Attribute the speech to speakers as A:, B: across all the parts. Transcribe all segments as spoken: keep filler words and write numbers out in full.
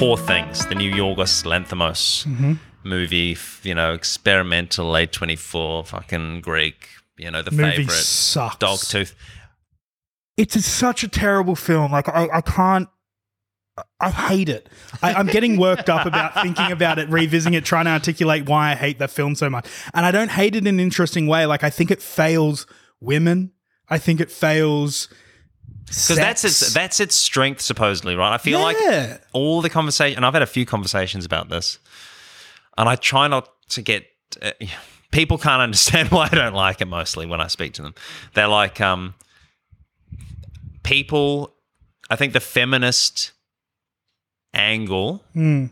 A: Poor Things, the new Yorgos Lanthimos
B: Mm-hmm.
A: movie, you know, experimental, A twenty-four, fucking Greek, you know, the
B: Movie
A: favorite.
B: sucks.
A: Dogtooth.
B: It's a, such a terrible film. Like, I, I can't, I hate it. I, I'm getting worked up about thinking about it, revisiting it, trying to articulate why I hate that film so much. And I don't hate it in an interesting way. Like, I think it fails women. I think it fails
A: because that's its that's its strength, supposedly, right? I feel
B: Yeah.
A: like all the conversation, and I've had a few conversations about this, and I try not to get uh, people can't understand why I don't like it. Mostly when I speak to them, they're like, um, people. I think the feminist angle
B: Mm.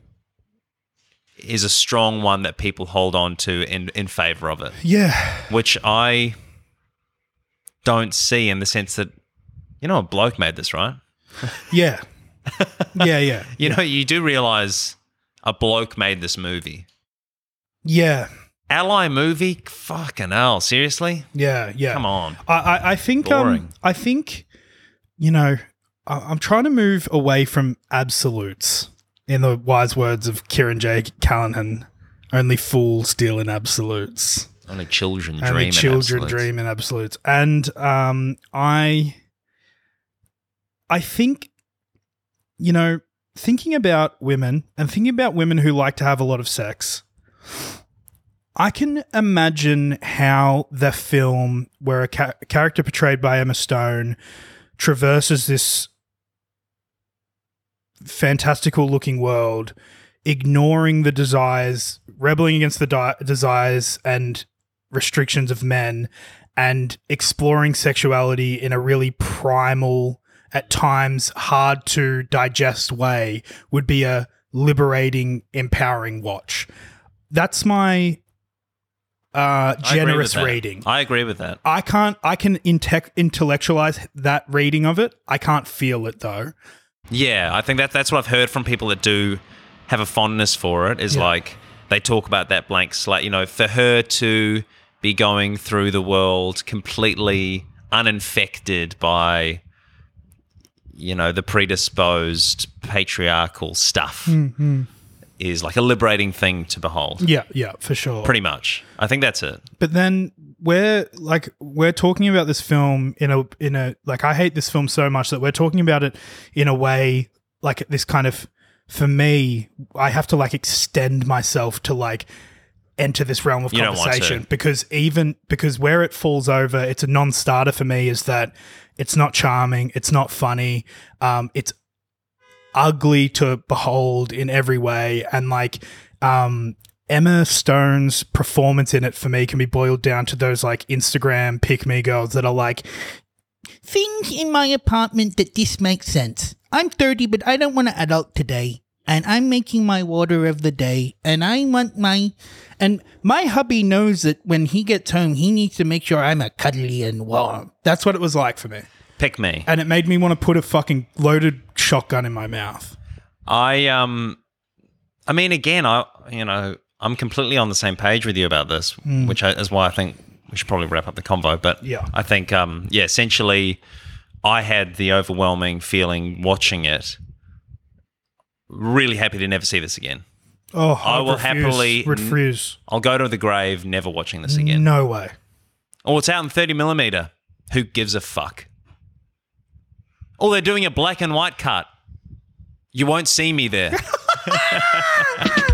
A: is a strong one that people hold on to in in favor of it,
B: Yeah.
A: which I don't see in the sense that, you know, a bloke made this, right?
B: Yeah. Yeah, yeah.
A: You know, you do realize a bloke made this movie.
B: Yeah.
A: Ally movie? Fucking hell, seriously?
B: Yeah, yeah.
A: Come on.
B: I, I, I think um,
A: Boring.
B: I think, you know, I, I'm trying to move away from absolutes. In the wise words of Kieran J. Callahan, only fools deal in absolutes.
A: Only children dream
B: Only
A: in
B: children
A: absolutes.
B: dream in absolutes. And um, I, I think, you know, thinking about women and thinking about women who like to have a lot of sex, I can imagine how the film, where a ca- character portrayed by Emma Stone traverses this fantastical looking world, ignoring the desires, rebelling against the di- desires and restrictions of men, and exploring sexuality in a really primal, at times hard to digest way, would be a liberating, empowering watch. That's my uh,
A: I agree with
B: generous
A: that.
B: rating.
A: I agree with that.
B: I can't. I can inte- intellectualize that reading of it. I can't feel it though.
A: Yeah, I think that that's what I've heard from people that do have a fondness for it, is
B: Yeah.
A: like they talk about that blank slate. You know, for her to be going through the world completely uninfected by, you know, the predisposed patriarchal stuff
B: Mm-hmm.
A: is like a liberating thing to behold.
B: Yeah, yeah, for sure.
A: Pretty much. I think that's it.
B: But then we're like we're talking about this film in a in a like I hate this film so much that we're talking about it in a way like this kind of, for me, I have to like extend myself to like enter this realm of
A: You don't want
B: conversation
A: to.
B: because even because where it falls over, it's a non-starter for me, is that it's not charming, it's not funny, um, it's ugly to behold in every way, and like um Emma Stone's performance in it for me can be boiled down to those like Instagram pick me girls that are like, things in my apartment that this makes sense. I'm thirty, but I don't want to adult today. And I'm making my water of the day. And I want my... And my hubby knows that when he gets home, he needs to make sure I'm a cuddly and warm. That's what it was like for me.
A: Pick me.
B: And it made me want to put a fucking loaded shotgun in my mouth.
A: I um I mean, again, I you know, I'm completely on the same page with you about this, which I, is why I think we should probably wrap up the convo. But
B: Yeah.
A: I think, um, yeah, essentially, I had the overwhelming feeling watching it. Really happy to never see this again.
B: Oh,
A: I will
B: refuse,
A: happily-
B: refuse.
A: I'll go to the grave never watching this again.
B: No way.
A: Oh, it's out in thirty millimeter. Who gives a fuck? Oh, they're doing a black and white cut. You won't see me there.